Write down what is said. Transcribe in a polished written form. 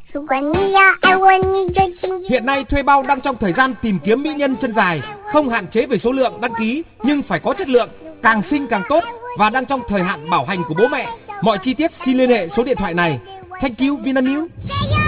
Hiện nay thuê bao đang trong thời gian tìm kiếm mỹ nhân chân dài, không hạn chế về số lượng đăng ký nhưng phải có chất lượng, càng xinh càng tốt và đang trong thời hạn bảo hành của bố mẹ. Mọi chi tiết xin liên hệ số điện thoại này. Thank you Vinamilk.